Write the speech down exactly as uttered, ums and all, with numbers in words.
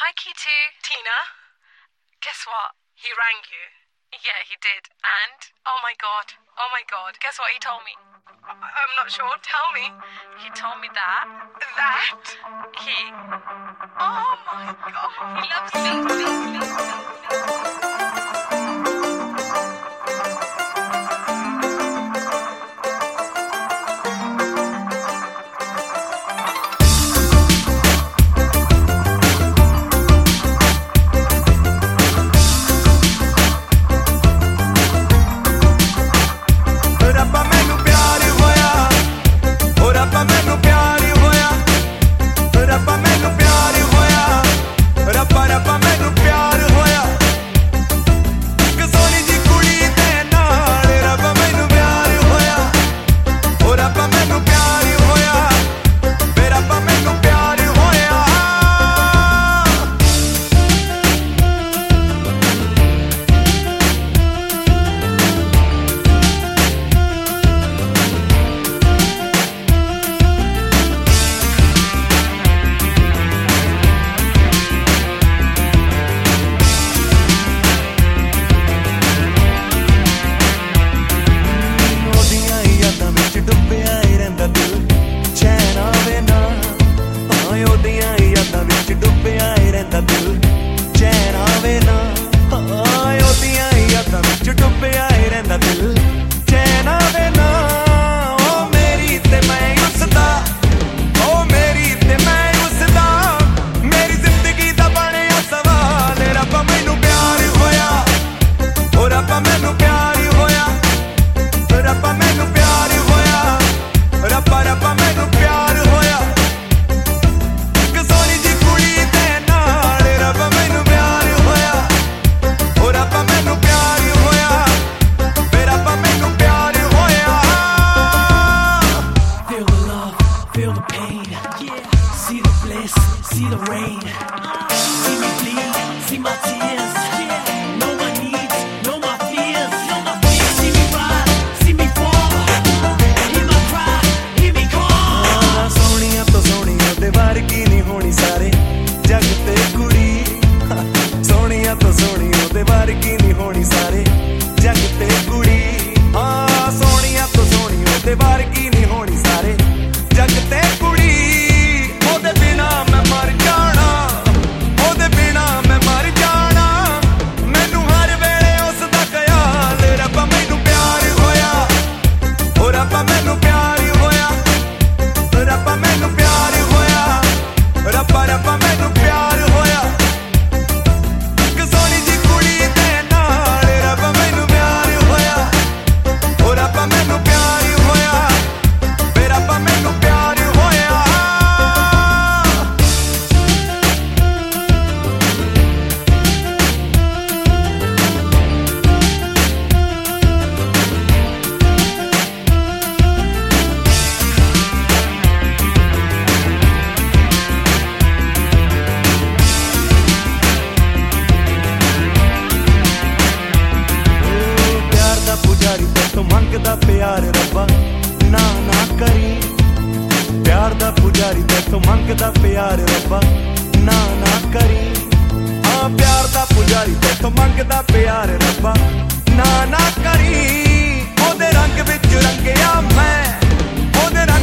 Hi, Kitu. Tina? Guess what? He rang you. Yeah, he did. And? Oh my god. Oh my god. Guess what he told me? I- I'm not sure. Tell me. He told me that. That? He... Oh my god. He loves me. See the rain, see me bleed, see my tears, know my needs, know my fears, see me rise, see me fall, hear my cry, hear me call. Sonia तो सोनिया ते वर्गी नहीं होनी सारे जग ते कुड़ी, सोनिया तो सोनिया ते वर्गी नहीं होनी सारे जग ते कुड़ी, हाँ सोनिया तो सोनिया ते वर्गी नहीं होनी सारे जग ते कुड़ी। ओदे बिना मैं मर जाना, ओदे बिना मैं मर जाना, मैनू हर वेले उसदा ख्याल, रब्बा मैनू प्यार होया, ओ रब्बा मैनू प्यार होया, रब्बा मैनू प्यार होया, रब्बा रब्बा मैनू प्यार होया, इक सोहनी जी कुड़ी दे नाल, रब्बा मैनू प्यार होया, ओ रब्बा मैनू प्यार होया, वे रब्बा मैनू प्यार होया। मंगदा प्यार रब्बा ना ना करी, प्यार दा पुजारी तेथों मंगदा प्यार रब्बा ना ना करी, हाँ प्यार दा पुजारी तेथों मंगदा प्यार रब्बा ना ना करी। ओदे रंग विच रंगिया मैं, ओदे